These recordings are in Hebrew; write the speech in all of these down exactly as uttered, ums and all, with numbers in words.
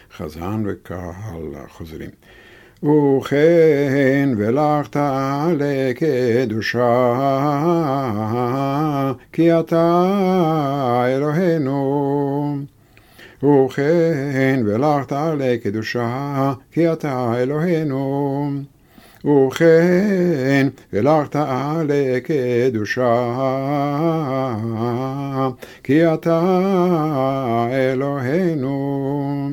חזן וקהל חוזרים. וכן ולכת לקדושה, כי אתה אלוהינו. וכן ולכת לקדושה, כי אתה אלוהינו. וכן ולכת לקדושה, כי אתה אלוהינו.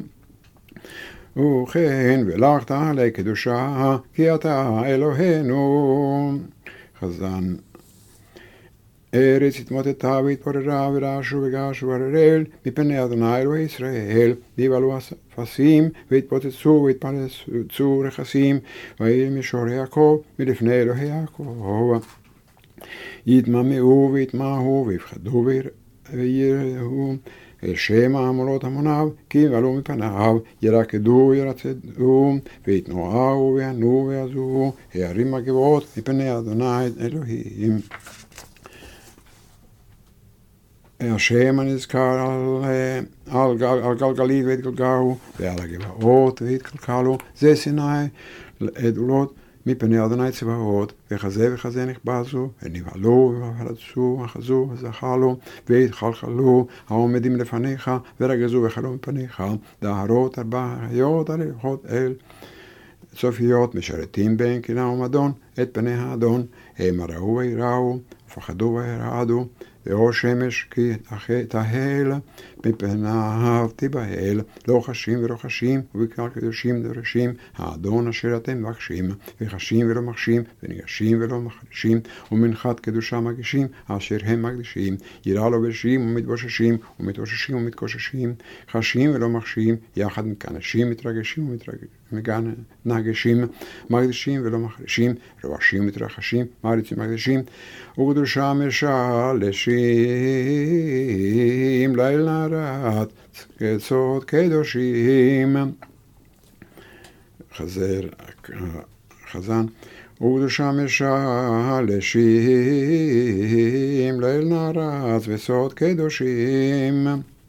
וכן ולכת לקדושה, כי אתה אלוהינו. חזן. ארץ התמוטטה והתפוררה ורעשו וגעשו הררל מפני אדוני אלוהי ישראל, ויבלעו אפסים והתפוצצו והתפרצו רכסים, ויהי מישור יעקב מלפני אלוהי יעקב. יתממאו ויתמהו ויפחדו ויראו אל שם העמולות המוניו, כי יבלעו מפניו, ירקדו ירצדו, ויתנועו ויענו ויעזו, הערים הגבעות מפני אדוני אלוהים. השם הנזכר על, על, גל, על גלגלית והתגלגלו, ועל הגבעות והתקלקלו, זה סיני עדולות מפני אדוני צבאות, וכזה וכזה נכבזו, ונבהלו ופרצו, אחזו וזחלו, והתחלחלו, העומדים לפניך, ורגזו וחלו מפניך, דהרות ארבע חיות הלכות אל צופיות, משרתים בין קנאה ומדון, את פני האדון, הם ראו ויראו, ופחדו וירעדו, ואור שמש כי תהל, מפניו תיבהל, לא חשים ולא חשים, ובקהל קדושים דורשים, האדון אשר אתם מבקשים, וחשים ולא מחשים, וניגשים ולא מחדשים, ומנחת קדושה מגישים, אשר הם מקדישים, יראה לו בשים ומתבוששים, ומתאוששים ומתקוששים, חשים ולא מחשים, יחד מכאנשים מתרגשים ומתנגשים, מקדישים ולא מחדשים, רועשים מתרחשים, מעריצים מקדישים, וקדושה משלשים, ליל נערת קצות קדושים. חזר, חזן. וקדושה משלשים, ליל נערת וסוד קדושים.